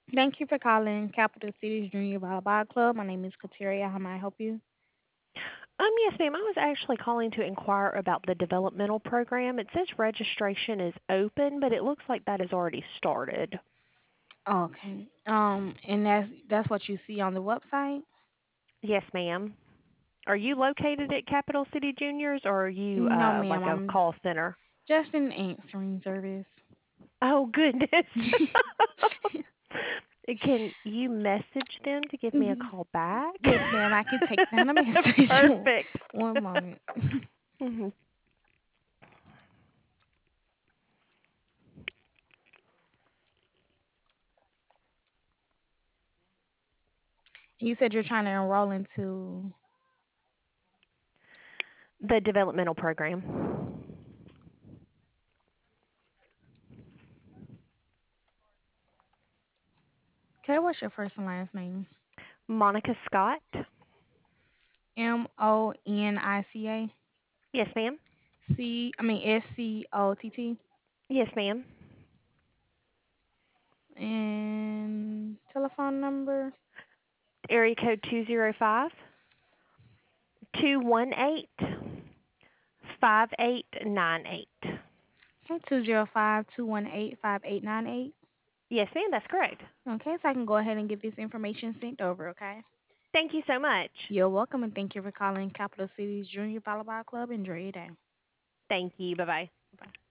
Thank you for calling Capital Cities Junior Volleyball Club. My name is Kateria. How may I help you? Yes, ma'am. I was actually calling to inquire about the developmental program. It says registration is open, but it looks like that has already started. Okay. And that's what you see on the website? Yes, ma'am. Are you located at Capital City Juniors, or are you No, ma'am. like a I'm call center? just an answering service. Oh goodness. Can you message them to give me a Mhm. call back? Yes, ma'am. I can take down a message. Perfect. One moment. Mhm. You said you're trying to enroll into. The developmental program. Okay, what's your first and last name? Monica Scott. Monica. Yes, ma'am. Scott. Yes, ma'am. And telephone number. Area code 205-218-5898. 205-218-5898. Yes, ma'am, that's correct. Okay, so I can go ahead and get this information sent over, okay? Thank you so much. You're welcome, and thank you for calling Capital Cities Junior Volleyball Club. Enjoy your day. Thank you. Bye-bye. Bye.